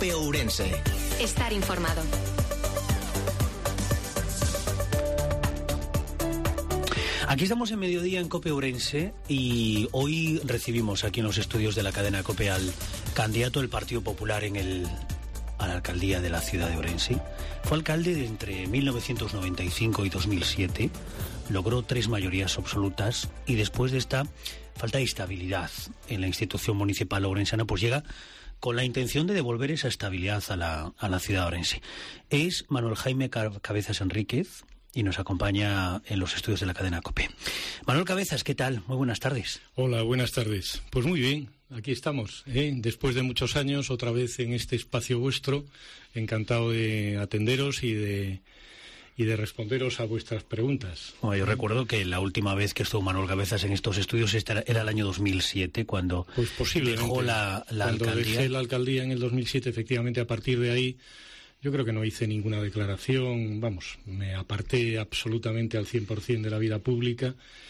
COPE Ourense. Estar informado. Aquí estamos en mediodía en COPE Ourense y hoy recibimos aquí en los estudios de la cadena COPE al candidato del Partido Popular a la alcaldía de la ciudad de Ourense. Fue alcalde entre 1995 y 2007, logró 3 mayorías absolutas y después de esta falta de estabilidad en la institución municipal ourensana, pues llega con la intención de devolver esa estabilidad a la ciudad de Ourense. Es Manuel Jaime Cabezas Enríquez y nos acompaña en los estudios de la cadena COPE. Manuel Cabezas, ¿qué tal? Muy buenas tardes. Hola, buenas tardes. Pues muy bien, aquí estamos, después de muchos años, otra vez en este espacio vuestro, encantado de atenderos y de responderos a vuestras preguntas. Bueno, yo recuerdo que la última vez que estuvo Manuel Cabezas en estos estudios era el año 2007, cuando dejó la alcaldía. Cuando dejé la alcaldía en el 2007, efectivamente, a partir de ahí, yo creo que no hice ninguna declaración, me aparté absolutamente al 100% de la vida pública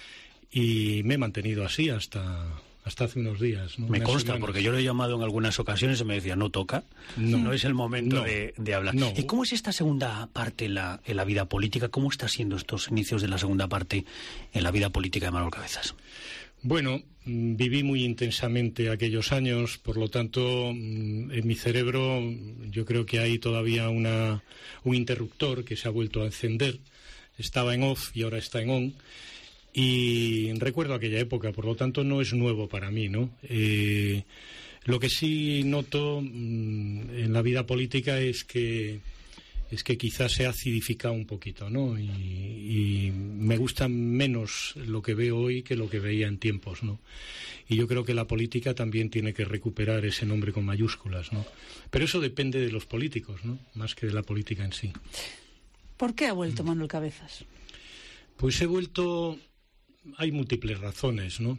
y me he mantenido así hasta hace unos días, ¿no? Me consta, porque yo lo he llamado en algunas ocasiones y me decía, no toca, no es el momento de hablar. No. ¿Y cómo es esta segunda parte en la vida política? ¿Cómo está siendo estos inicios de la segunda parte en la vida política de Manuel Cabezas? Bueno, viví muy intensamente aquellos años, por lo tanto, en mi cerebro yo creo que hay todavía un interruptor que se ha vuelto a encender. Estaba en off y ahora está en on. Y recuerdo aquella época, por lo tanto no es nuevo para mí, ¿no? Lo que sí noto en la vida política es que quizás se ha acidificado un poquito, ¿no? Y me gusta menos lo que veo hoy que lo que veía en tiempos, ¿no? Y yo creo que la política también tiene que recuperar ese nombre con mayúsculas, ¿no? Pero eso depende de los políticos, ¿no? Más que de la política en sí. ¿Por qué ha vuelto Manuel Cabezas? Pues he vuelto... Hay múltiples razones, ¿no?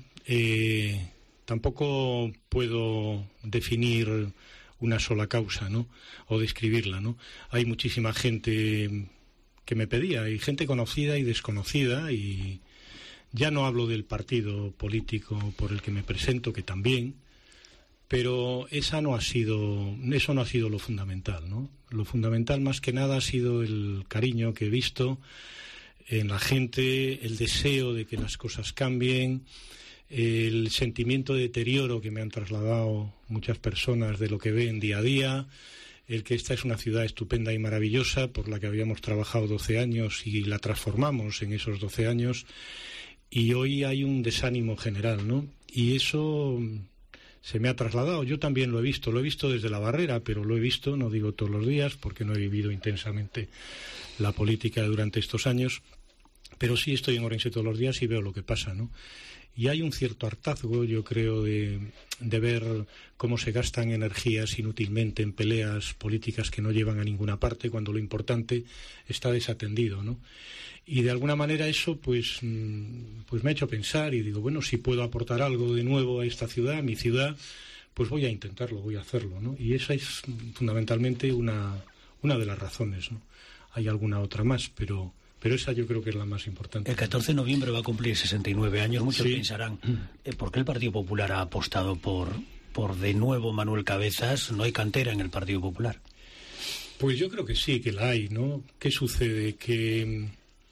Tampoco puedo definir una sola causa, ¿no? O describirla, ¿no? Hay muchísima gente que me pedía, y gente conocida y desconocida, y ya no hablo del partido político por el que me presento, que también, pero eso no ha sido lo fundamental, ¿no? Lo fundamental más que nada ha sido el cariño que he visto en la gente, el deseo de que las cosas cambien, el sentimiento de deterioro que me han trasladado muchas personas de lo que ven día a día, el que esta es una ciudad estupenda y maravillosa por la que habíamos trabajado 12 años y la transformamos en esos 12 años, y hoy hay un desánimo general, ¿no? Y eso se me ha trasladado. Yo también lo he visto desde la barrera, pero lo he visto, no digo todos los días, porque no he vivido intensamente la política durante estos años, pero sí estoy en Ourense todos los días y veo lo que pasa, ¿no? Y hay un cierto hartazgo, yo creo, de ver cómo se gastan energías inútilmente en peleas políticas que no llevan a ninguna parte, cuando lo importante está desatendido, ¿no? Y de alguna manera eso pues me ha hecho pensar y digo, bueno, si puedo aportar algo de nuevo a esta ciudad, a mi ciudad, pues voy a intentarlo, voy a hacerlo, ¿no? Y esa es fundamentalmente una de las razones, ¿no? Hay alguna otra más, pero esa yo creo que es la más importante. El 14 de noviembre va a cumplir 69 años. Muchos pensarán, ¿por qué el Partido Popular ha apostado por de nuevo Manuel Cabezas? ¿No hay cantera en el Partido Popular? Pues yo creo que sí, que la hay, ¿no? ¿Qué sucede? Que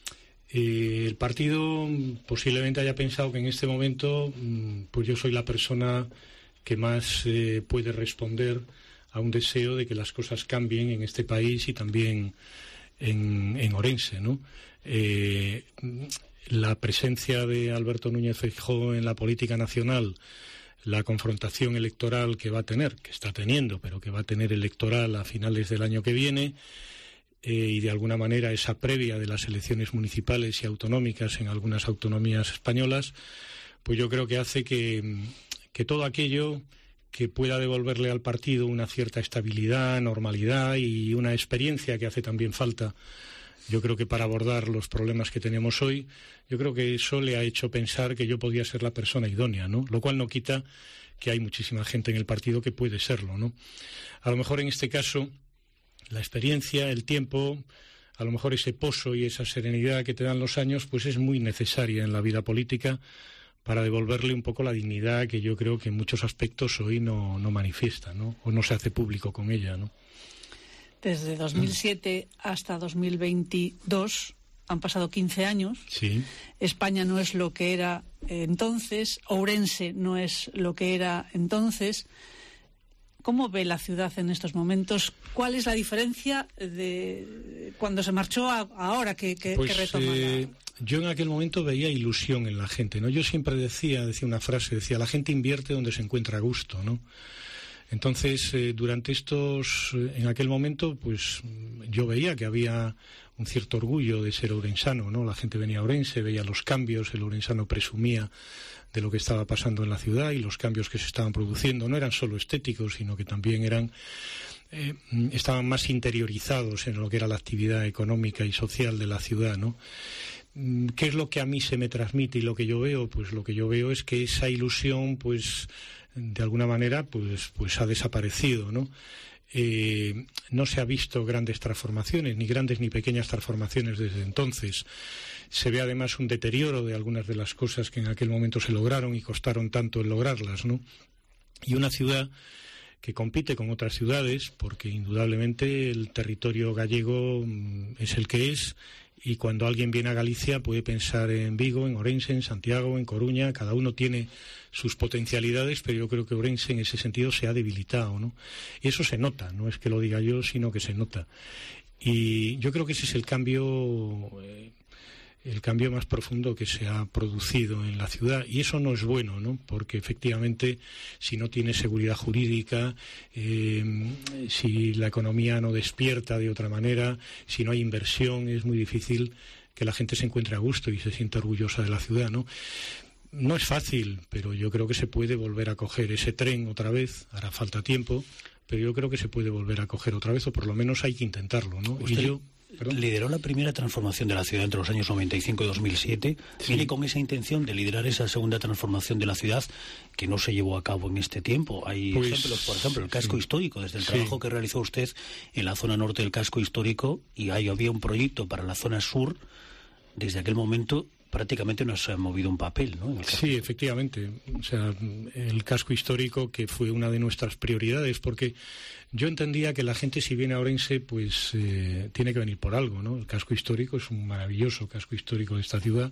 el partido posiblemente haya pensado que en este momento pues yo soy la persona que más puede responder a un deseo de que las cosas cambien en este país y también en Ourense, ¿no? La presencia de Alberto Núñez Feijóo en la política nacional, la confrontación electoral que va a tener, que está teniendo, pero que va a tener electoral a finales del año que viene, y de alguna manera esa previa de las elecciones municipales y autonómicas en algunas autonomías españolas, pues yo creo que hace que todo aquello que pueda devolverle al partido una cierta estabilidad, normalidad y una experiencia que hace también falta, yo creo que para abordar los problemas que tenemos hoy, yo creo que eso le ha hecho pensar que yo podía ser la persona idónea, ¿no? Lo cual no quita que hay muchísima gente en el partido que puede serlo, ¿no? A lo mejor en este caso la experiencia, el tiempo, a lo mejor ese pozo y esa serenidad que te dan los años, pues es muy necesaria en la vida política, para devolverle un poco la dignidad que yo creo que en muchos aspectos hoy no manifiesta, ¿no? O no se hace público con ella, ¿no? Desde 2007 hasta 2022 han pasado 15 años. Sí. España no es lo que era entonces, Ourense no es lo que era entonces. ¿Cómo ve la ciudad en estos momentos? ¿Cuál es la diferencia de cuando se marchó a ahora que retoma? Yo en aquel momento veía ilusión en la gente, ¿no? Yo siempre decía una frase, la gente invierte donde se encuentra a gusto, ¿no? Entonces, en aquel momento, pues yo veía que había un cierto orgullo de ser ourensano, ¿no? La gente venía a Ourense, veía los cambios, el ourensano presumía de lo que estaba pasando en la ciudad y los cambios que se estaban produciendo no eran solo estéticos, sino que también estaban más interiorizados en lo que era la actividad económica y social de la ciudad, ¿no? ¿Qué es lo que a mí se me transmite y lo que yo veo? Pues lo que yo veo es que esa ilusión, pues de alguna manera, pues ha desaparecido, ¿no? No se ha visto grandes transformaciones, ni grandes ni pequeñas transformaciones desde entonces. Se ve además un deterioro de algunas de las cosas que en aquel momento se lograron y costaron tanto en lograrlas, ¿no? Y una ciudad que compite con otras ciudades, porque indudablemente el territorio gallego es el que es, y cuando alguien viene a Galicia puede pensar en Vigo, en Ourense, en Santiago, en Coruña. Cada uno tiene sus potencialidades, pero yo creo que Ourense en ese sentido se ha debilitado, ¿no? Y eso se nota, no es que lo diga yo, sino que se nota. Y yo creo que ese es el cambio más profundo que se ha producido en la ciudad, y eso no es bueno, ¿no? Porque efectivamente, si no tiene seguridad jurídica, si la economía no despierta de otra manera, si no hay inversión, es muy difícil que la gente se encuentre a gusto y se sienta orgullosa de la ciudad, ¿no? No es fácil, pero yo creo que se puede volver a coger ese tren otra vez. Hará falta tiempo, pero yo creo que se puede volver a coger otra vez, o por lo menos hay que intentarlo, ¿no? Lideró la primera transformación de la ciudad entre los años 95 y 2007. Sí. Viene con esa intención de liderar esa segunda transformación de la ciudad que no se llevó a cabo en este tiempo. Hay ejemplos, por ejemplo, el casco histórico, desde el trabajo que realizó usted en la zona norte del casco histórico, y ahí había un proyecto para la zona sur. Desde aquel momento prácticamente no se ha movido un papel, ¿no? Sí, efectivamente. O sea, el casco histórico, que fue una de nuestras prioridades, porque yo entendía que la gente, si viene a Ourense, pues tiene que venir por algo, ¿no? El casco histórico es un maravilloso casco histórico de esta ciudad,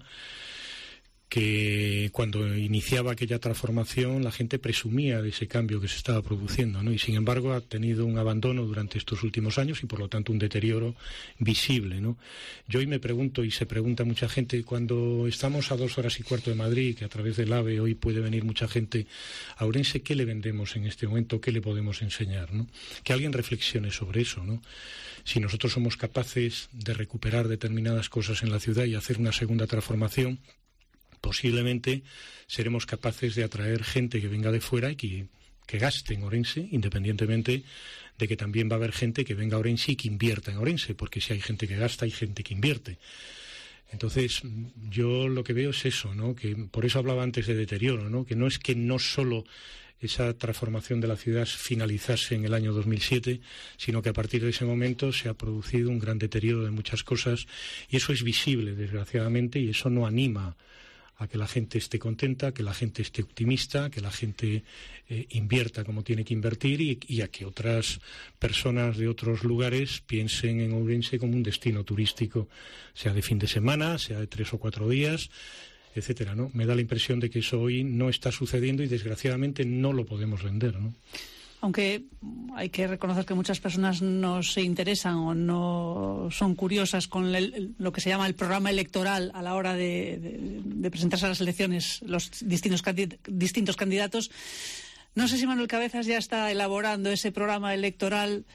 que cuando iniciaba aquella transformación la gente presumía de ese cambio que se estaba produciendo, ¿no? Y sin embargo ha tenido un abandono durante estos últimos años y por lo tanto un deterioro visible, ¿no? Yo hoy me pregunto, y se pregunta mucha gente, cuando estamos a 2 horas y cuarto de Madrid, que a través del AVE hoy puede venir mucha gente a Ourense, ¿qué le vendemos en este momento? ¿Qué le podemos enseñar, ¿no? Que alguien reflexione sobre eso, ¿no? Si nosotros somos capaces de recuperar determinadas cosas en la ciudad y hacer una segunda transformación, posiblemente seremos capaces de atraer gente que venga de fuera y que gaste en Ourense, independientemente de que también va a haber gente que venga a Ourense y que invierta en Ourense, porque si hay gente que gasta, hay gente que invierte. Entonces, yo lo que veo es eso, ¿no? Que por eso hablaba antes de deterioro, ¿no? Que no solo esa transformación de la ciudad finalizase en el año 2007, sino que a partir de ese momento se ha producido un gran deterioro de muchas cosas, y eso es visible, desgraciadamente, y eso no anima a que la gente esté contenta, que la gente esté optimista, que la gente invierta como tiene que invertir, y a que otras personas de otros lugares piensen en Ourense como un destino turístico, sea de fin de semana, sea de 3 o 4 días, etcétera, ¿no? Me da la impresión de que eso hoy no está sucediendo y desgraciadamente no lo podemos vender, ¿no? Aunque hay que reconocer que muchas personas no se interesan o no son curiosas con lo que se llama el programa electoral a la hora de presentarse a las elecciones, los distintos candidatos. No sé si Manuel Cabezas ya está elaborando ese programa electoral,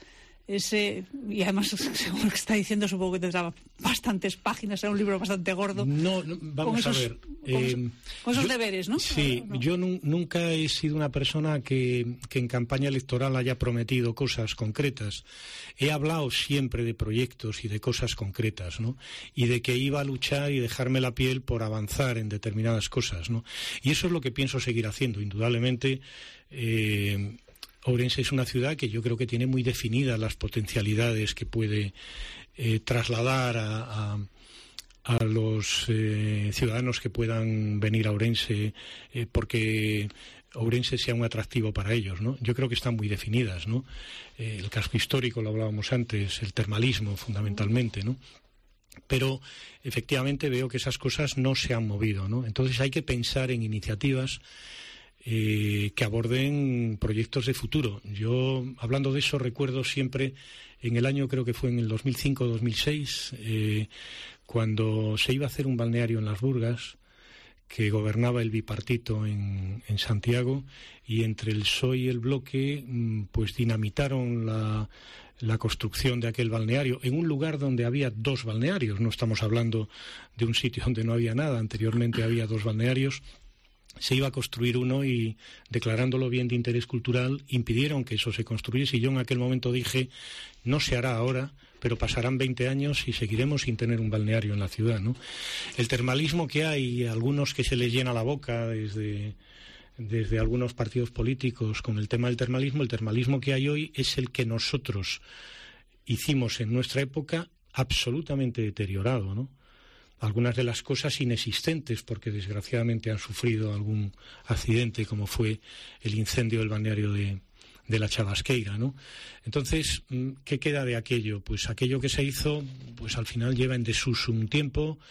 y además, según lo que está diciendo, supongo que tendrá bastantes páginas, será un libro bastante gordo. No, vamos a ver. Con esos deberes, ¿no? Sí, no. Yo nunca he sido una persona que en campaña electoral haya prometido cosas concretas. He hablado siempre de proyectos y de cosas concretas, ¿no? Y de que iba a luchar y dejarme la piel por avanzar en determinadas cosas, ¿no? Y eso es lo que pienso seguir haciendo, indudablemente. Ourense es una ciudad que yo creo que tiene muy definidas las potencialidades que puede trasladar a a los ciudadanos que puedan venir a Ourense porque Ourense sea un atractivo para ellos, ¿no? Yo creo que están muy definidas, ¿no? El casco histórico, lo hablábamos antes, el termalismo fundamentalmente, ¿no? Pero efectivamente veo que esas cosas no se han movido, ¿no? Entonces hay que pensar en iniciativas que aborden proyectos de futuro. Yo, hablando de eso, recuerdo siempre en el año, creo que fue en el 2005-2006, cuando se iba a hacer un balneario en Las Burgas, que gobernaba el bipartito en Santiago, y entre el PSOE y el Bloque pues dinamitaron la construcción de aquel balneario en un lugar donde había 2 balnearios. No estamos hablando de un sitio donde no había nada. Anteriormente había 2 balnearios. Se iba a construir uno y, declarándolo bien de interés cultural, impidieron que eso se construyese. Y yo en aquel momento dije, no se hará ahora, pero pasarán 20 años y seguiremos sin tener un balneario en la ciudad, ¿no? El termalismo que hay, algunos que se les llena la boca desde algunos partidos políticos con el tema del termalismo, el termalismo que hay hoy es el que nosotros hicimos en nuestra época, absolutamente deteriorado, ¿no? Algunas de las cosas inexistentes, porque desgraciadamente han sufrido algún accidente, como fue el incendio del balneario de la Chavasqueira, ¿no? Entonces, ¿qué queda de aquello? Pues aquello que se hizo, pues al final lleva en desuso un tiempo.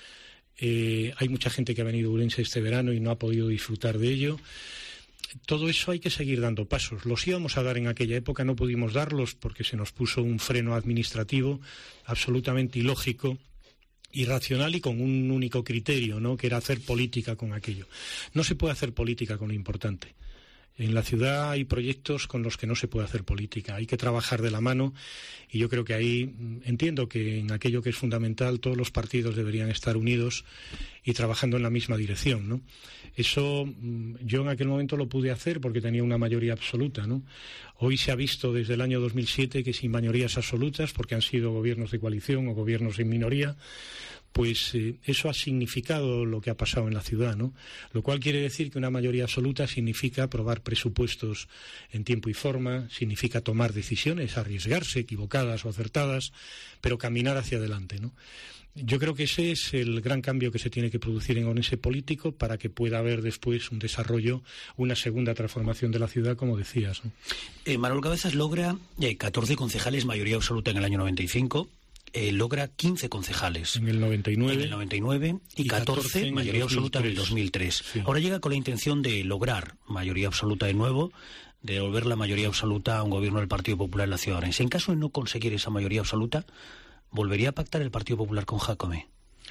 Hay mucha gente que ha venido a Ourense este verano y no ha podido disfrutar de ello. Todo eso hay que seguir dando pasos. Los íbamos a dar en aquella época, no pudimos darlos porque se nos puso un freno administrativo absolutamente ilógico, irracional y con un único criterio, ¿no?, que era hacer política con aquello. No se puede hacer política con lo importante. En la ciudad hay proyectos con los que no se puede hacer política. Hay que trabajar de la mano y yo creo que ahí entiendo que en aquello que es fundamental todos los partidos deberían estar unidos y trabajando en la misma dirección, ¿no? Eso yo en aquel momento lo pude hacer porque tenía una mayoría absoluta, ¿no? Hoy se ha visto desde el año 2007 que sin mayorías absolutas, porque han sido gobiernos de coalición o gobiernos en minoría, pues eso ha significado lo que ha pasado en la ciudad, ¿no? Lo cual quiere decir que una mayoría absoluta significa aprobar presupuestos en tiempo y forma, significa tomar decisiones, arriesgarse, equivocadas o acertadas, pero caminar hacia adelante, ¿no? Yo creo que ese es el gran cambio que se tiene que producir en Ourense político para que pueda haber después un desarrollo, una segunda transformación de la ciudad, como decías, ¿no? Manuel Cabezas logra 14 concejales, mayoría absoluta en el año 95. Logra 15 concejales en el 99 y 14 mayoría absoluta en el 2003. Sí. Ahora llega con la intención de lograr mayoría absoluta de nuevo, de devolver la mayoría absoluta a un gobierno del Partido Popular en la ciudad de Ourense. En caso de no conseguir esa mayoría absoluta, ¿volvería a pactar el Partido Popular con Jácome?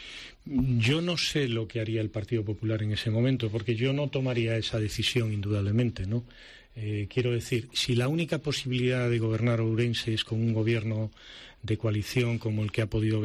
Yo no sé lo que haría el Partido Popular en ese momento, porque yo no tomaría esa decisión indudablemente, ¿no? Quiero decir, si la única posibilidad de gobernar Ourense es con un gobierno de coalición como el que ha podido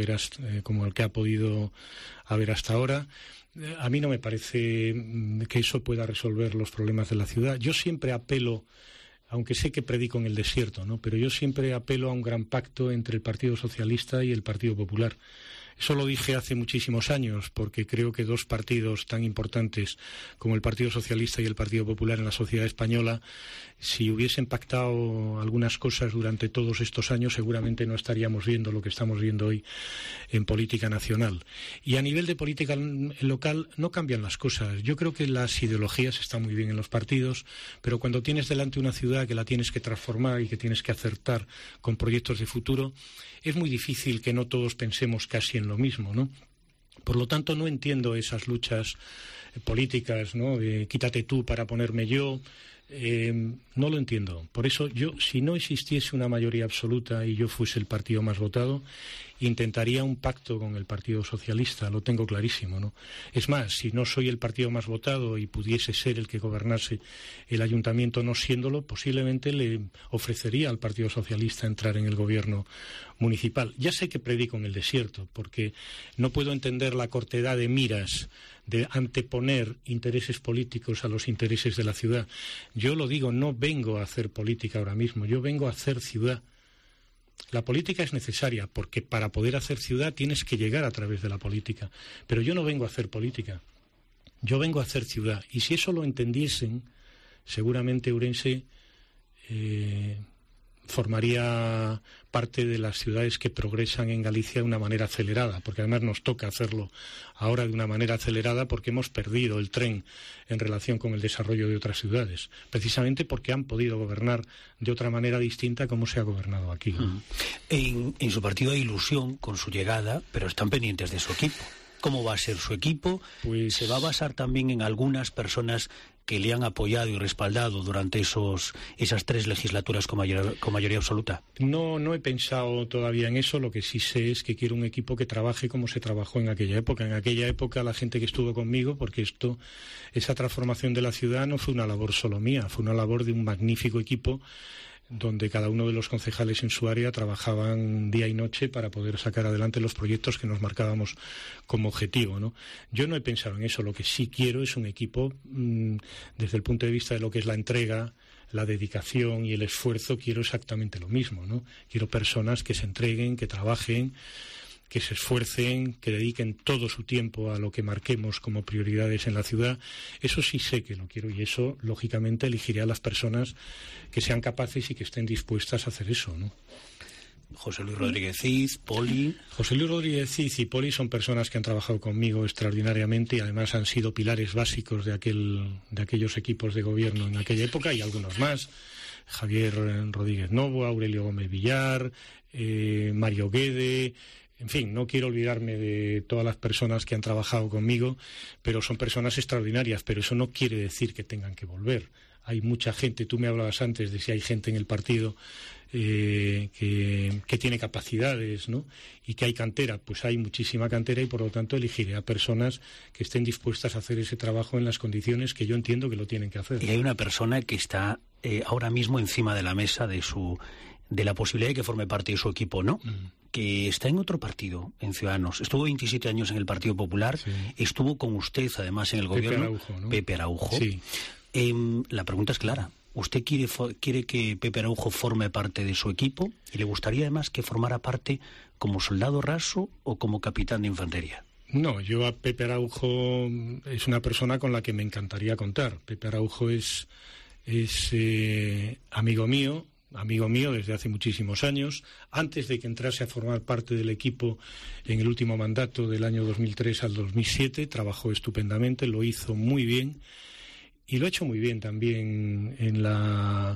haber hasta ahora, a mí no me parece que eso pueda resolver los problemas de la ciudad. Yo siempre apelo, aunque sé que predico en el desierto, ¿no?, pero yo siempre apelo a un gran pacto entre el Partido Socialista y el Partido Popular. Eso lo dije hace muchísimos años, porque creo que 2 partidos tan importantes como el Partido Socialista y el Partido Popular en la sociedad española, si hubiesen pactado algunas cosas durante todos estos años, seguramente no estaríamos viendo lo que estamos viendo hoy en política nacional. Y a nivel de política local no cambian las cosas. Yo creo que las ideologías están muy bien en los partidos, pero cuando tienes delante una ciudad que la tienes que transformar y que tienes que acertar con proyectos de futuro, es muy difícil que no todos pensemos casi en lo mismo, ¿no? Por lo tanto, no entiendo esas luchas políticas, ¿no?, de quítate tú para ponerme yo. No lo entiendo. Por eso yo, si no existiese una mayoría absoluta y yo fuese el partido más votado, intentaría un pacto con el Partido Socialista, lo tengo clarísimo, ¿no? Es más, si no soy el partido más votado y pudiese ser el que gobernase el ayuntamiento no siéndolo, posiblemente le ofrecería al Partido Socialista entrar en el gobierno municipal. Ya sé que predico en el desierto, porque no puedo entender la cortedad de miras de anteponer intereses políticos a los intereses de la ciudad. Yo lo digo, no vengo a hacer política ahora mismo, yo vengo a hacer ciudad. La política es necesaria porque para poder hacer ciudad tienes que llegar a través de la política. Pero yo no vengo a hacer política, yo vengo a hacer ciudad. Y si eso lo entendiesen, seguramente Ourense formaría parte de las ciudades que progresan en Galicia de una manera acelerada, porque además nos toca hacerlo ahora de una manera acelerada porque hemos perdido el tren en relación con el desarrollo de otras ciudades, precisamente porque han podido gobernar de otra manera distinta a como se ha gobernado aquí. En su partido hay ilusión con su llegada, pero están pendientes de su equipo. ¿Cómo va a ser su equipo? Pues ¿Se va a basar también en algunas personas que le han apoyado y respaldado durante esas 3 legislaturas con mayoría absoluta? No he pensado todavía en eso. Lo que sí sé es que quiero un equipo que trabaje como se trabajó en aquella época. En aquella época la gente que estuvo conmigo, porque esa transformación de la ciudad no fue una labor solo mía, fue una labor de un magnífico equipo donde cada uno de los concejales en su área trabajaban día y noche para poder sacar adelante los proyectos que nos marcábamos como objetivo, ¿no? Yo no he pensado en eso. Lo que sí quiero es un equipo, desde el punto de vista de lo que es la entrega, la dedicación y el esfuerzo, quiero exactamente lo mismo, ¿no? Quiero personas que se entreguen, que trabajen, que se esfuercen, que dediquen todo su tiempo a lo que marquemos como prioridades en la ciudad. Eso sí sé que lo quiero, y eso, lógicamente, elegiré a las personas que sean capaces y que estén dispuestas a hacer eso, ¿no? José Luis Rodríguez Cid, Poli. José Luis Rodríguez Cid y Poli son personas que han trabajado conmigo extraordinariamente y además han sido pilares básicos de aquellos equipos de gobierno en aquella época, y algunos más. Javier Rodríguez Novo, Aurelio Gómez Villar, Mario Guede. En fin, no quiero olvidarme de todas las personas que han trabajado conmigo, pero son personas extraordinarias, pero eso no quiere decir que tengan que volver. Hay mucha gente, tú me hablabas antes de si hay gente en el partido que tiene capacidades, ¿no? Y que hay cantera. Pues hay muchísima cantera y por lo tanto elegiré a personas que estén dispuestas a hacer ese trabajo en las condiciones que yo entiendo que lo tienen que hacer. Y hay una persona que está ahora mismo encima de la mesa de la posibilidad de que forme parte de su equipo, ¿no? Que está en otro partido, en Ciudadanos. Estuvo 27 años en el Partido Popular, sí. Estuvo con usted además en el gobierno. Araujo, ¿no? Pepe Araujo. Sí. La pregunta es clara. ¿Usted quiere que Pepe Araujo forme parte de su equipo? ¿Y le gustaría además que formara parte como soldado raso o como capitán de infantería? No, yo a Pepe Araujo es una persona con la que me encantaría contar. Pepe Araujo es amigo mío desde hace muchísimos años. Antes de que entrase a formar parte del equipo en el último mandato del año 2003 al 2007, trabajó estupendamente, lo hizo muy bien y lo ha hecho muy bien también en la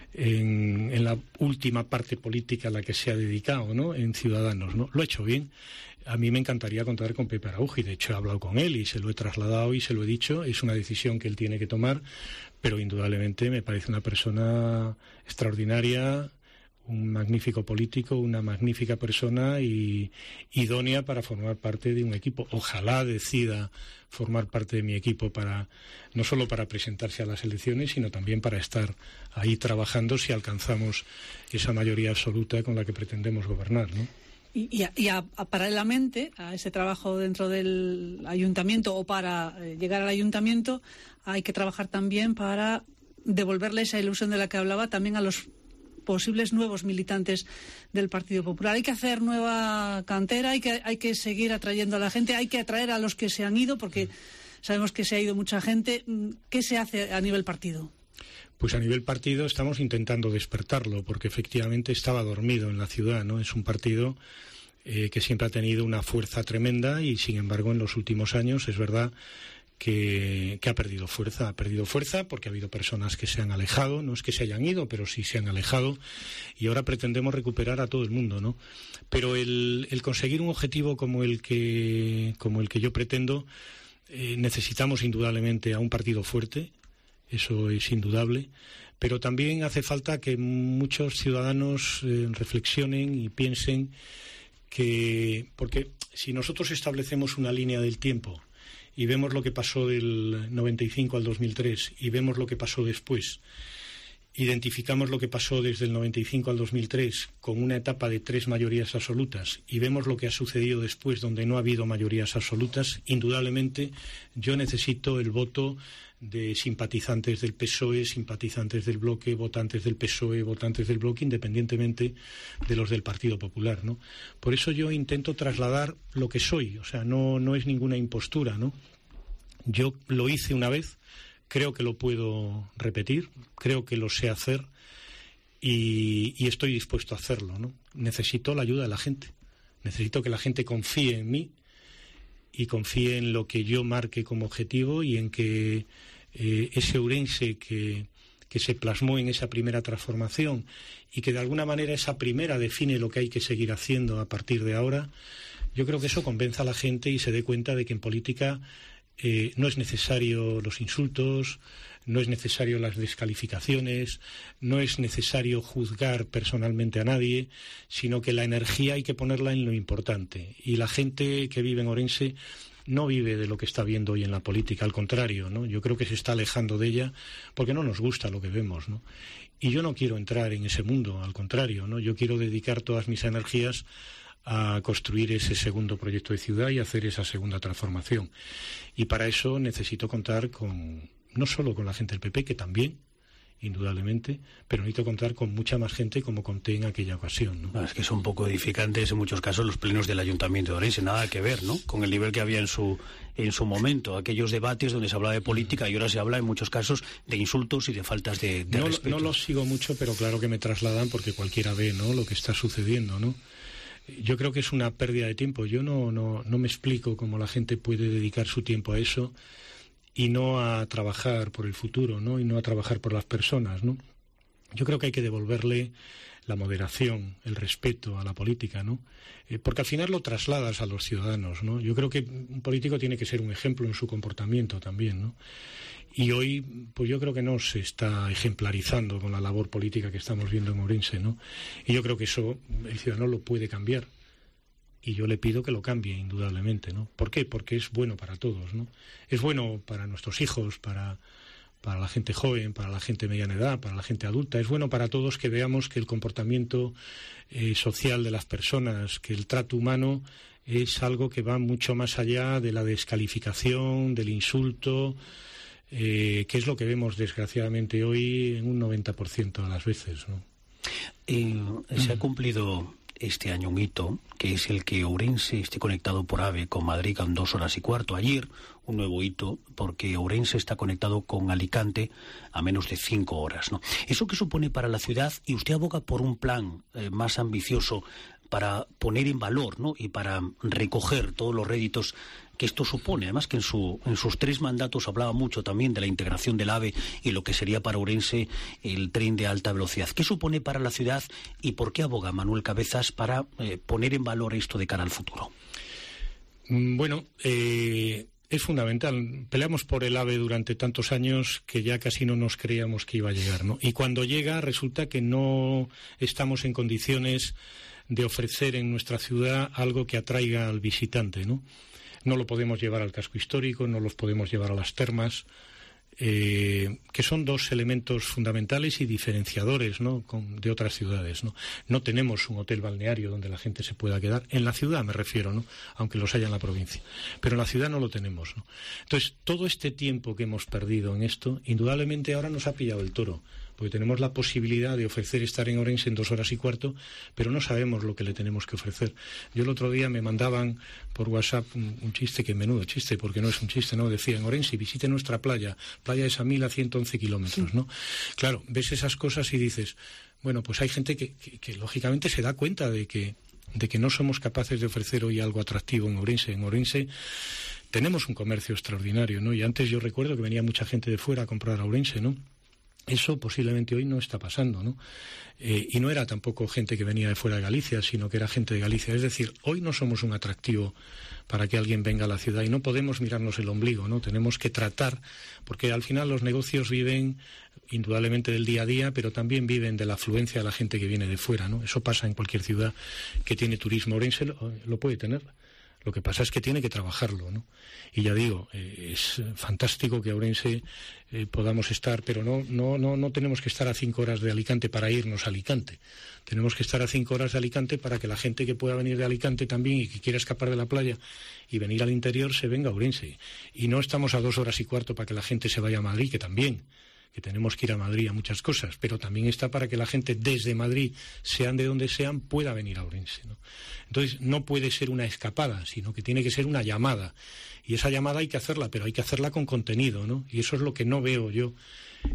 última parte política a la que se ha dedicado, ¿no? En Ciudadanos, ¿no? Lo ha hecho bien. A mí me encantaría contar con Pepe Araujo y de hecho he hablado con él y se lo he trasladado y se lo he dicho. Es una decisión que él tiene que tomar, pero indudablemente me parece una persona extraordinaria, un magnífico político, una magnífica persona y idónea para formar parte de un equipo. Ojalá decida formar parte de mi equipo no solo para presentarse a las elecciones, sino también para estar ahí trabajando si alcanzamos esa mayoría absoluta con la que pretendemos gobernar, ¿no? Y paralelamente a ese trabajo dentro del ayuntamiento o para llegar al ayuntamiento, hay que trabajar también para devolverle esa ilusión de la que hablaba también a los posibles nuevos militantes del Partido Popular. Hay que hacer nueva cantera, hay que seguir atrayendo a la gente, hay que atraer a los que se han ido, porque sabemos que se ha ido mucha gente. ¿Qué se hace a nivel partido? Pues a nivel partido estamos intentando despertarlo, porque efectivamente estaba dormido en la ciudad, ¿no? Es un partido que siempre ha tenido una fuerza tremenda y, sin embargo, en los últimos años es verdad que ha perdido fuerza. Ha perdido fuerza porque ha habido personas que se han alejado, no es que se hayan ido, pero sí se han alejado, y ahora pretendemos recuperar a todo el mundo, ¿no? Pero el conseguir un objetivo como el que yo pretendo, necesitamos indudablemente a un partido fuerte. Eso es indudable, pero también hace falta que muchos ciudadanos reflexionen y piensen porque si nosotros establecemos una línea del tiempo y vemos lo que pasó del 95 al 2003 y vemos lo que pasó después, identificamos lo que pasó desde el 95 al 2003 con una etapa de 3 mayorías absolutas y vemos lo que ha sucedido después donde no ha habido mayorías absolutas, indudablemente yo necesito el voto de simpatizantes del PSOE, simpatizantes del Bloque, votantes del PSOE, votantes del Bloque, independientemente de los del Partido Popular, ¿no? Por eso yo intento trasladar lo que soy, o sea, no es ninguna impostura, ¿no? Yo lo hice una vez, creo que lo puedo repetir, creo que lo sé hacer y estoy dispuesto a hacerlo, ¿no? Necesito la ayuda de la gente. Necesito que la gente confíe en mí y confíe en lo que yo marque como objetivo y en que ese Ourense que se plasmó en esa primera transformación y que de alguna manera esa primera define lo que hay que seguir haciendo a partir de ahora, yo creo que eso convenza a la gente y se dé cuenta de que en política no es necesario los insultos, no es necesario las descalificaciones, no es necesario juzgar personalmente a nadie, sino que la energía hay que ponerla en lo importante. Y la gente que vive en Ourense no vive de lo que está viendo hoy en la política, al contrario, ¿no? Yo creo que se está alejando de ella porque no nos gusta lo que vemos, ¿no? Y yo no quiero entrar en ese mundo, al contrario, ¿no? Yo quiero dedicar todas mis energías a construir ese segundo proyecto de ciudad y hacer esa segunda transformación. Y para eso necesito contar no solo con la gente del PP, que también, indudablemente, pero necesito contar con mucha más gente como conté en aquella ocasión, ¿no? Es que son poco edificantes en muchos casos los plenos del Ayuntamiento de Ourense, nada que ver, ¿no?, con el nivel que había en su momento, aquellos debates donde se hablaba de política y ahora se habla en muchos casos de insultos y de faltas de respeto. No los sigo mucho, pero claro que me trasladan porque cualquiera ve, ¿no?, lo que está sucediendo, ¿no? Yo creo que es una pérdida de tiempo. Yo no me explico cómo la gente puede dedicar su tiempo a eso y no a trabajar por el futuro, ¿no?, y no a trabajar por las personas, ¿no? Yo creo que hay que devolverle la moderación, el respeto a la política, ¿no? Porque al final lo trasladas a los ciudadanos, ¿no? Yo creo que un político tiene que ser un ejemplo en su comportamiento también, ¿no? Y hoy, pues yo creo que no se está ejemplarizando con la labor política que estamos viendo en Ourense, ¿no? Y yo creo que eso el ciudadano lo puede cambiar. Y yo le pido que lo cambie, indudablemente, ¿no? ¿Por qué? Porque es bueno para todos, ¿no? Es bueno para nuestros hijos, para la gente joven, para la gente de mediana edad, para la gente adulta. Es bueno para todos que veamos que el comportamiento social de las personas, que el trato humano es algo que va mucho más allá de la descalificación, del insulto, que es lo que vemos desgraciadamente hoy en un 90% de las veces, ¿no? Se ha cumplido este año un hito, que es el que Ourense esté conectado por AVE con Madrid en 2 horas y cuarto. Ayer, un nuevo hito, porque Ourense está conectado con Alicante a menos de 5 horas, ¿no? ¿Eso qué supone para la ciudad? Y usted aboga por un plan más ambicioso para poner en valor, ¿no?, y para recoger todos los réditos que esto supone. Además que en sus 3 mandatos hablaba mucho también de la integración del AVE y lo que sería para Ourense el tren de alta velocidad. ¿Qué supone para la ciudad y por qué aboga Manuel Cabezas para poner en valor esto de cara al futuro? Bueno, es fundamental. Peleamos por el AVE durante tantos años que ya casi no nos creíamos que iba a llegar, ¿no? Y cuando llega resulta que no estamos en condiciones de ofrecer en nuestra ciudad algo que atraiga al visitante, ¿no? No lo podemos llevar al casco histórico, no los podemos llevar a las termas, que son 2 elementos fundamentales y diferenciadores, ¿no?, de otras ciudades, ¿no? No tenemos un hotel balneario donde la gente se pueda quedar, en la ciudad me refiero, ¿no?, aunque los haya en la provincia, pero en la ciudad no lo tenemos, ¿no? Entonces, todo este tiempo que hemos perdido en esto, indudablemente ahora nos ha pillado el toro, porque tenemos la posibilidad de ofrecer estar en Ourense en 2 horas y cuarto, pero no sabemos lo que le tenemos que ofrecer. Yo el otro día me mandaban por WhatsApp un chiste, que menudo chiste, porque no es un chiste, ¿no? Decía, en Ourense, visite nuestra playa de Samil a 111 kilómetros, ¿no? Claro, ves esas cosas y dices, bueno, pues hay gente que lógicamente se da cuenta de que no somos capaces de ofrecer hoy algo atractivo en Ourense. En Ourense tenemos un comercio extraordinario, ¿no? Y antes yo recuerdo que venía mucha gente de fuera a comprar a Ourense, ¿no? Eso posiblemente hoy no está pasando, ¿no? Y no era tampoco gente que venía de fuera de Galicia, sino que era gente de Galicia. Es decir, hoy no somos un atractivo para que alguien venga a la ciudad y no podemos mirarnos el ombligo, ¿no? Tenemos que tratar, porque al final los negocios viven indudablemente del día a día, pero también viven de la afluencia de la gente que viene de fuera, ¿no? Eso pasa en cualquier ciudad que tiene turismo. Ourense lo puede tener. Lo que pasa es que tiene que trabajarlo, ¿no? Y ya digo, es fantástico que Ourense podamos estar, pero no tenemos que estar a 5 horas de Alicante para irnos a Alicante. Tenemos que estar a 5 horas de Alicante para que la gente que pueda venir de Alicante también y que quiera escapar de la playa y venir al interior se venga a Ourense. Y no estamos a 2 horas y cuarto para que la gente se vaya a Madrid, que también, que tenemos que ir a Madrid a muchas cosas, pero también está para que la gente desde Madrid, sean de donde sean, pueda venir a Ourense, ¿no? Entonces no puede ser una escapada, sino que tiene que ser una llamada. Y esa llamada hay que hacerla, pero hay que hacerla con contenido, ¿no? Y eso es lo que no veo yo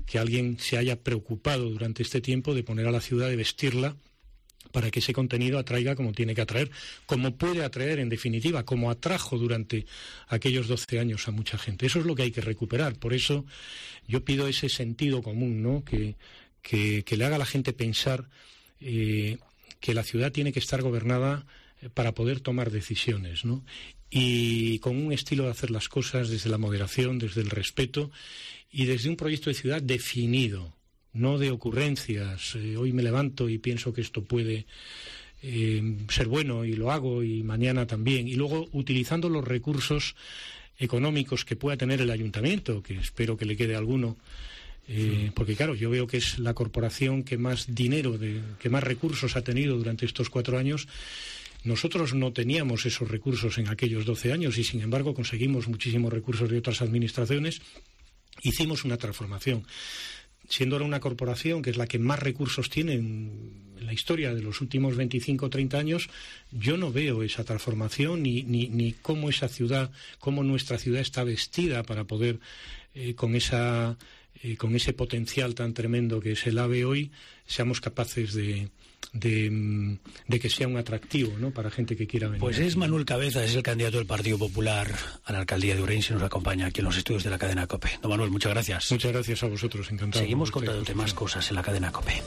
que alguien se haya preocupado durante este tiempo de poner a la ciudad, de vestirla, para que ese contenido atraiga como tiene que atraer, como puede atraer en definitiva, como atrajo durante aquellos 12 años a mucha gente. Eso es lo que hay que recuperar. Por eso yo pido ese sentido común, ¿no? Que le haga a la gente pensar que la ciudad tiene que estar gobernada para poder tomar decisiones, ¿no? Y con un estilo de hacer las cosas desde la moderación, desde el respeto y desde un proyecto de ciudad definido, no de ocurrencias. Hoy me levanto y pienso que esto puede ser bueno y lo hago, y mañana también. Y luego utilizando los recursos económicos que pueda tener el ayuntamiento, que espero que le quede alguno, porque claro, yo veo que es la corporación que más dinero, que más recursos ha tenido durante estos 4 años. Nosotros no teníamos esos recursos en aquellos 12 años y sin embargo conseguimos muchísimos recursos de otras administraciones. Hicimos una transformación. Siendo ahora una corporación que es la que más recursos tiene en la historia de los últimos 25 o 30 años, yo no veo esa transformación ni cómo esa ciudad, cómo nuestra ciudad está vestida para poder, con ese potencial tan tremendo que es el AVE hoy, seamos capaces de que sea un atractivo, ¿no?, para gente que quiera venir. Pues es Manuel Cabezas, es el candidato del Partido Popular a la alcaldía de Ourense, nos acompaña aquí en los estudios de la cadena COPE. Don Manuel, muchas gracias. Muchas gracias a vosotros, encantado. Seguimos contándote más cosas en la cadena COPE.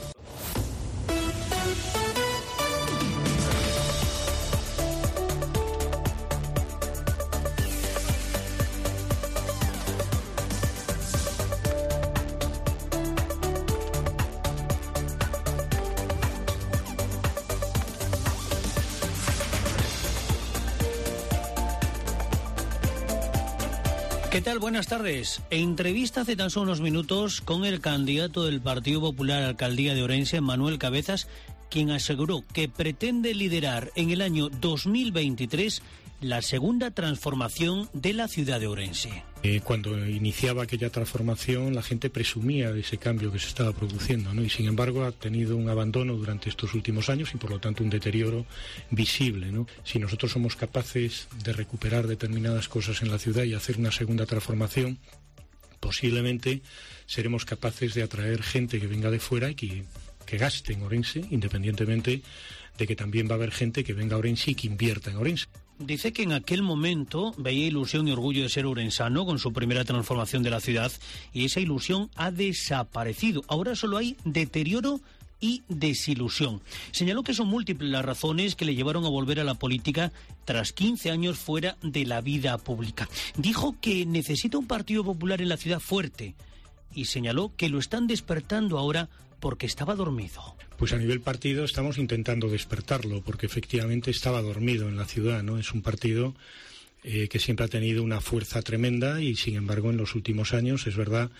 ¿Qué tal? Buenas tardes. Entrevista hace tan solo unos minutos con el candidato del Partido Popular a la alcaldía de Ourense, Manuel Cabezas, quien aseguró que pretende liderar en el año 2023 la segunda transformación de la ciudad de Ourense. Cuando iniciaba aquella transformación, la gente presumía de ese cambio que se estaba produciendo, ¿no? Y sin embargo ha tenido un abandono durante estos últimos años y por lo tanto un deterioro visible, ¿no? Si nosotros somos capaces de recuperar determinadas cosas en la ciudad y hacer una segunda transformación, posiblemente seremos capaces de atraer gente que venga de fuera y que gaste en Ourense, independientemente de que también va a haber gente que venga a Ourense y que invierta en Ourense. Dice que en aquel momento veía ilusión y orgullo de ser ourensano con su primera transformación de la ciudad y esa ilusión ha desaparecido. Ahora solo hay deterioro y desilusión. Señaló que son múltiples las razones que le llevaron a volver a la política tras 15 años fuera de la vida pública. Dijo que necesita un Partido Popular en la ciudad fuerte y señaló que lo están despertando ahora porque estaba dormido. Pues a nivel partido estamos intentando despertarlo, porque efectivamente estaba dormido en la ciudad, ¿no? Es un partido que siempre ha tenido una fuerza tremenda y, sin embargo, en los últimos años es verdad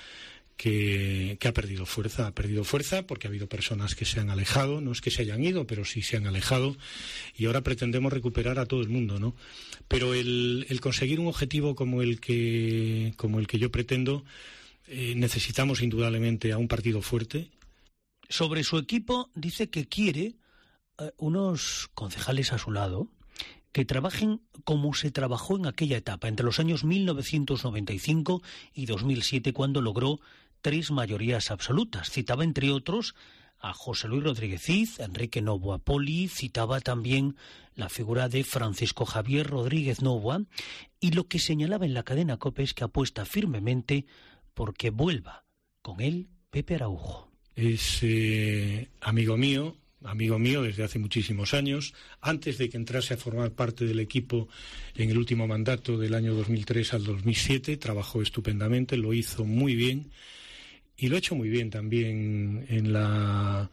que ha perdido fuerza. Ha perdido fuerza porque ha habido personas que se han alejado, no es que se hayan ido, pero sí se han alejado, y ahora pretendemos recuperar a todo el mundo, ¿no? Pero el conseguir un objetivo como el que yo pretendo, necesitamos indudablemente a un partido fuerte. Sobre su equipo dice que quiere unos concejales a su lado que trabajen como se trabajó en aquella etapa, entre los años 1995 y 2007, cuando logró 3 mayorías absolutas. Citaba, entre otros, a José Luis Rodríguez Cid, a Enrique Novoa Poli, citaba también la figura de Francisco Javier Rodríguez Novoa, y lo que señalaba en la cadena COPE es que apuesta firmemente porque vuelva con él Pepe Araujo. Es amigo mío desde hace muchísimos años. Antes de que entrase a formar parte del equipo en el último mandato del año 2003 al 2007, trabajó estupendamente, lo hizo muy bien y lo ha hecho muy bien también en la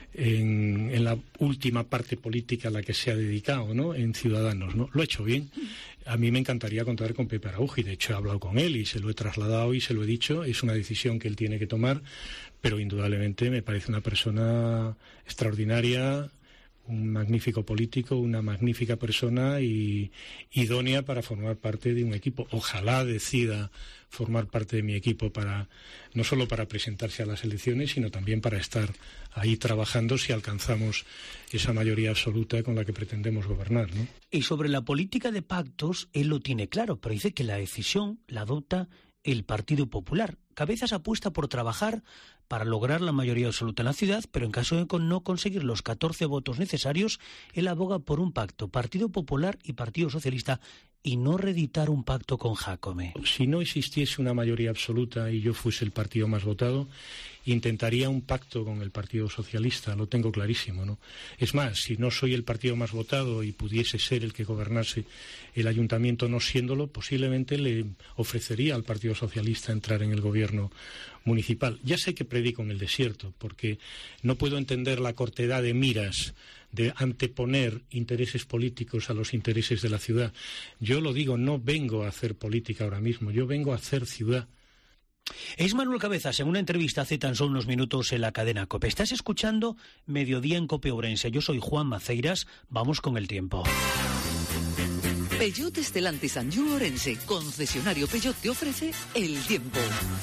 última parte política a la que se ha dedicado, ¿no?, en Ciudadanos, ¿no? Lo ha hecho bien. A mí me encantaría contar con Pepe Araujo y de hecho he hablado con él y se lo he trasladado y se lo he dicho. Es una decisión que él tiene que tomar, pero indudablemente me parece una persona extraordinaria, un magnífico político, una magnífica persona y idónea para formar parte de un equipo. Ojalá decida formar parte de mi equipo no solo para presentarse a las elecciones, sino también para estar ahí trabajando si alcanzamos esa mayoría absoluta con la que pretendemos gobernar, ¿no? Y sobre la política de pactos, él lo tiene claro, pero dice que la decisión la adopta el Partido Popular. Cabezas apuesta por trabajar para lograr la mayoría absoluta en la ciudad, pero en caso de no conseguir los 14 votos necesarios, él aboga por un pacto, Partido Popular y Partido Socialista, y no reeditar un pacto con Jácome. Si no existiese una mayoría absoluta y yo fuese el partido más votado, intentaría un pacto con el Partido Socialista, lo tengo clarísimo, ¿no? Es más, si no soy el partido más votado y pudiese ser el que gobernase el ayuntamiento no siéndolo, posiblemente le ofrecería al Partido Socialista entrar en el gobierno municipal. Ya sé que predico en el desierto, porque no puedo entender la cortedad de miras de anteponer intereses políticos a los intereses de la ciudad. Yo lo digo, no vengo a hacer política ahora mismo, yo vengo a hacer ciudad. Es Manuel Cabezas en una entrevista hace tan solo unos minutos en la cadena COPE. Estás escuchando Mediodía en COPE Ourense. Yo soy Juan Maceiras. Vamos con el tiempo. Peugeot Stellantis Anjou Ourense, concesionario Peugeot, te ofrece el tiempo.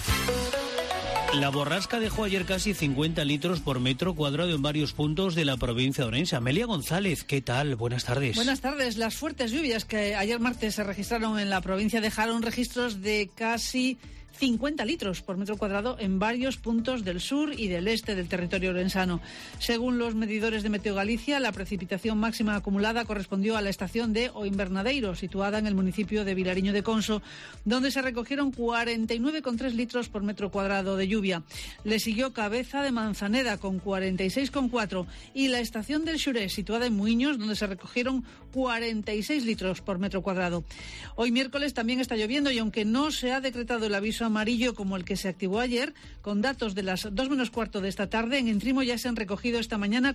La borrasca dejó ayer casi 50 litros por metro cuadrado en varios puntos de la provincia de Ourense. Amelia González, ¿qué tal? Buenas tardes. Buenas tardes. Las fuertes lluvias que ayer martes se registraron en la provincia dejaron registros de casi 50 litros por metro cuadrado en varios puntos del sur y del este del territorio orensano. Según los medidores de Meteo Galicia, la precipitación máxima acumulada correspondió a la estación de O Invernadeiro, situada en el municipio de Vilariño de Conso, donde se recogieron 49,3 litros por metro cuadrado de lluvia. Le siguió Cabeza de Manzaneda con 46,4 y la estación del Xurés, situada en Muiños, donde se recogieron 46 litros por metro cuadrado. Hoy miércoles también está lloviendo y aunque no se ha decretado el aviso amarillo como el que se activó ayer, con datos de las 2 menos cuarto de esta tarde, en Entrimo ya se han recogido esta mañana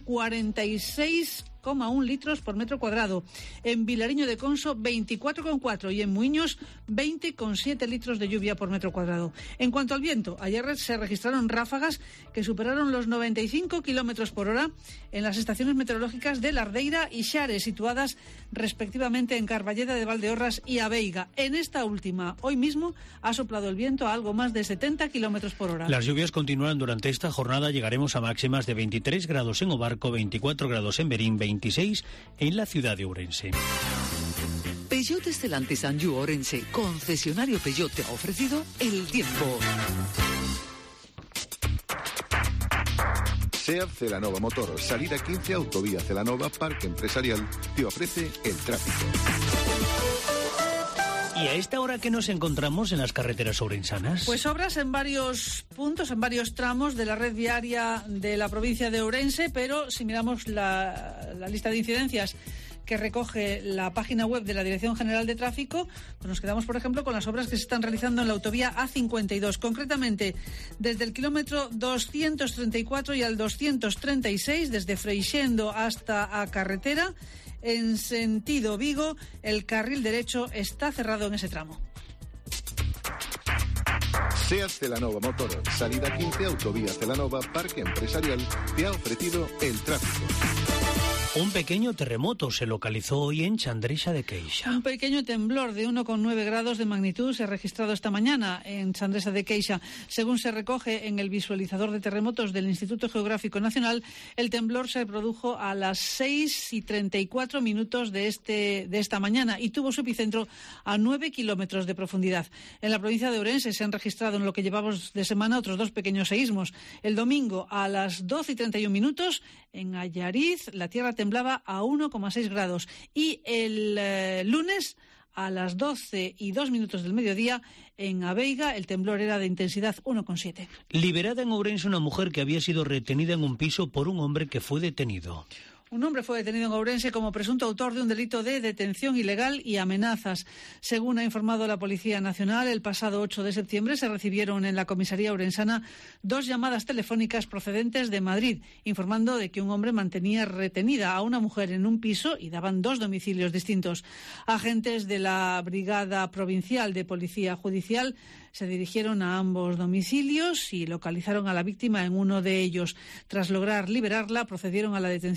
46,1 litros por metro cuadrado. En Vilariño de Conso 24,4 y en Muiños 20,7 litros de lluvia por metro cuadrado. En cuanto al viento, ayer se registraron ráfagas que superaron los 95 kilómetros por hora en las estaciones meteorológicas de Lardeira y Xares, situadas respectivamente en Carballeda de Valdeorras y Aveiga. En esta última, hoy mismo, ha soplado el viento a algo más de 70 kilómetros por hora. Las lluvias continúan durante esta jornada. Llegaremos a máximas de 23 grados en Obarco, 24 grados en Berín, 26 en la ciudad de Ourense. Peugeot Stellantis Anjou Ourense, concesionario Peugeot, te ha ofrecido el tiempo. SEAT Celanova Motor, salida 15, autovía Celanova, Parque Empresarial, te ofrece el tráfico. ¿Y a esta hora qué nos encontramos en las carreteras ourensanas? Pues obras en varios puntos, en varios tramos de la red viaria de la provincia de Ourense, pero si miramos la lista de incidencias que recoge la página web de la Dirección General de Tráfico, pues nos quedamos, por ejemplo, con las obras que se están realizando en la autovía A52, concretamente desde el kilómetro 234 y al 236, desde Freixendo hasta a Carretera. En sentido Vigo, el carril derecho está cerrado en ese tramo. SEAT Celanova Motor, salida 15, autovía Celanova, Parque Empresarial, te ha ofrecido el tráfico. Un pequeño terremoto se localizó hoy en Chandrexa de Queixa. Un pequeño temblor de 1,9 grados de magnitud se ha registrado esta mañana en Chandrexa de Queixa. Según se recoge en el visualizador de terremotos del Instituto Geográfico Nacional, el temblor se produjo a las 6:34 de esta mañana y tuvo su epicentro a 9 kilómetros de profundidad. En la provincia de Ourense se han registrado en lo que llevamos de semana otros 2 pequeños seísmos. El domingo a las 12:31 en Allariz la tierra temblaba a 1,6 grados y el lunes a las 12:02 del mediodía en Aveiga el temblor era de intensidad 1,7. Liberada en Ourense una mujer que había sido retenida en un piso por un hombre que fue detenido. Un hombre fue detenido en Ourense como presunto autor de un delito de detención ilegal y amenazas. Según ha informado la Policía Nacional, el pasado 8 de septiembre se recibieron en la comisaría ourensana 2 llamadas telefónicas procedentes de Madrid, informando de que un hombre mantenía retenida a una mujer en un piso y daban 2 domicilios distintos. Agentes de la Brigada Provincial de Policía Judicial se dirigieron a ambos domicilios y localizaron a la víctima en uno de ellos. Tras lograr liberarla, procedieron a la detención del presunto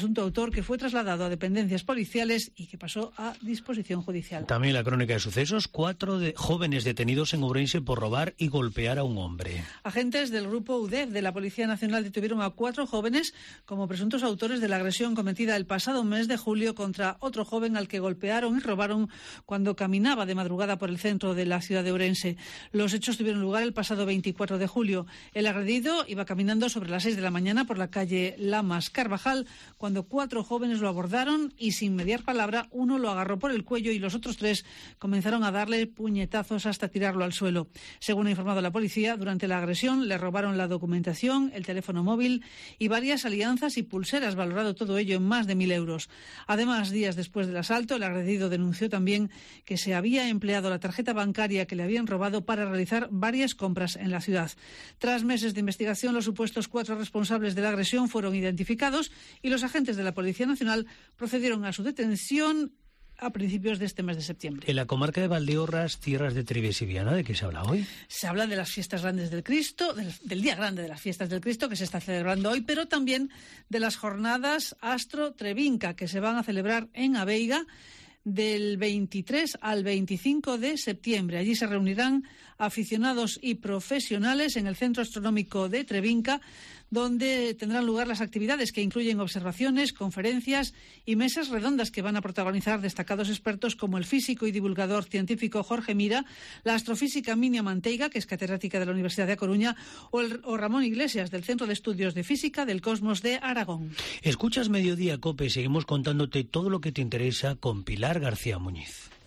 presunto autor, que fue trasladado a dependencias policiales y que pasó a disposición judicial. También la crónica de sucesos, 4 jóvenes detenidos en Ourense por robar y golpear a un hombre. Agentes del grupo UDEF de la Policía Nacional detuvieron a 4 jóvenes como presuntos autores de la agresión cometida el pasado mes de julio contra otro joven al que golpearon y robaron cuando caminaba de madrugada por el centro de la ciudad de Ourense. Los hechos tuvieron lugar el pasado 24 de julio. El agredido iba caminando sobre las 6 de la mañana por la calle Lamas Carvajal cuando 4 jóvenes lo abordaron y, sin mediar palabra, uno lo agarró por el cuello y los otros 3 comenzaron a darle puñetazos hasta tirarlo al suelo. Según ha informado la policía, durante la agresión le robaron la documentación, el teléfono móvil y varias alianzas y pulseras, valorado todo ello en más de 1.000 euros. Además, días después del asalto, el agredido denunció también que se había empleado la tarjeta bancaria que le habían robado para realizar varias compras en la ciudad. Tras meses de investigación, los supuestos 4 responsables de la agresión fueron identificados y los agentes de la Policía Nacional procedieron a su detención a principios de este mes de septiembre. En la comarca de Valdeorras, tierras de Trives y Viana, ¿de qué se habla hoy? Se habla de las fiestas grandes del Cristo, del Día Grande de las Fiestas del Cristo, que se está celebrando hoy, pero también de las jornadas Astro Trevinca, que se van a celebrar en Abeiga del 23 al 25 de septiembre. Allí se reunirán aficionados y profesionales en el Centro Astronómico de Trevinca, donde tendrán lugar las actividades que incluyen observaciones, conferencias y mesas redondas que van a protagonizar destacados expertos como el físico y divulgador científico Jorge Mira, la astrofísica Minia Manteiga, que es catedrática de la Universidad de A Coruña, o Ramón Iglesias, del Centro de Estudios de Física del Cosmos de Aragón. Escuchas Mediodía, COPE, seguimos contándote todo lo que te interesa con Pilar García Muñiz.